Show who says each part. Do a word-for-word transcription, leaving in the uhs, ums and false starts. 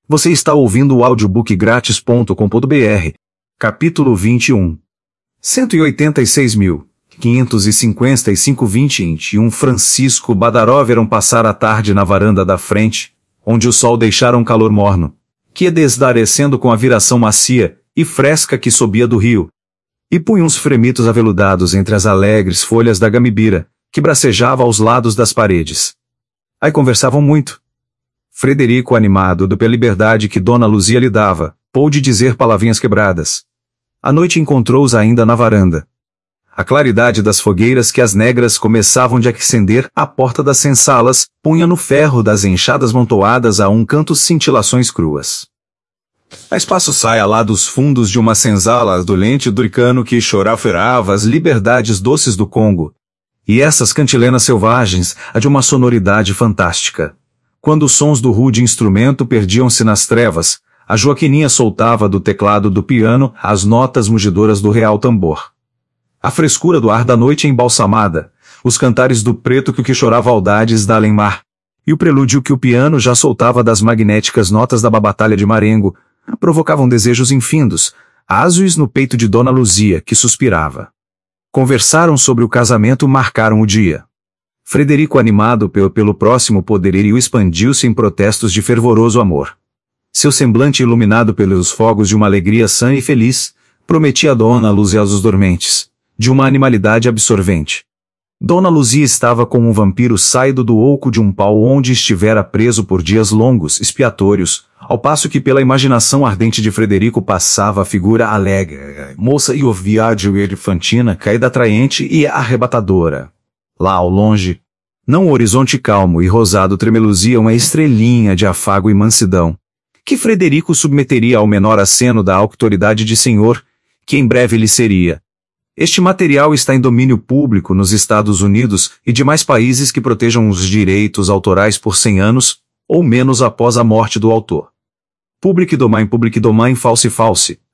Speaker 1: Você está ouvindo o audiobook grátis ponto com ponto br. Capítulo vinte e um. cento e oitenta e seis mil, quinhentos e cinquenta e cinco vinte e um Francisco Badaró viram passar a tarde na varanda da frente, onde o sol deixara um calor morno, que ia desdarecendo com a viração macia e fresca que subia do rio, e punha uns fremitos aveludados entre as alegres folhas da gamibira, que bracejava aos lados das paredes. Aí conversavam muito. Frederico, animado pela liberdade que Dona Luzia lhe dava, pôde dizer palavrinhas quebradas. A noite encontrou-os ainda na varanda. A claridade das fogueiras que as negras começavam de acender à porta das sensalas punha no ferro das enxadas montoadas a um canto cintilações cruas. A espaço saia lá dos fundos de uma senzala adolente duricano que choraferava as liberdades doces do Congo. E essas cantilenas selvagens, a de uma sonoridade fantástica. Quando os sons do rude instrumento perdiam-se nas trevas, a Joaquininha soltava do teclado do piano as notas mugidoras do real tambor. A frescura do ar da noite embalsamada, os cantares do preto que o que chorava audades da além-mar, e o prelúdio que o piano já soltava das magnéticas notas da babatalha de Marengo, provocavam desejos infindos, ázuis no peito de Dona Luzia, que suspirava. Conversaram sobre o casamento e marcaram o dia. Frederico, animado pelo, pelo próximo poderio, expandiu-se em protestos de fervoroso amor. Seu semblante, iluminado pelos fogos de uma alegria sã e feliz, prometia a Dona Luzia aos dormentes, de uma animalidade absorvente. Dona Luzia estava como um vampiro saído do oco de um pau onde estivera preso por dias longos, expiatórios, ao passo que pela imaginação ardente de Frederico passava a figura alegre, moça e oviádio e elefantina, caída atraente e arrebatadora. Lá ao longe, não o horizonte calmo e rosado tremeluzia uma estrelinha de afago e mansidão, que Frederico submeteria ao menor aceno da autoridade de senhor, que em breve lhe seria. Este material está em domínio público nos Estados Unidos e demais países que protejam os direitos autorais por cem anos, ou menos após a morte do autor. Public domain, public domain, false false,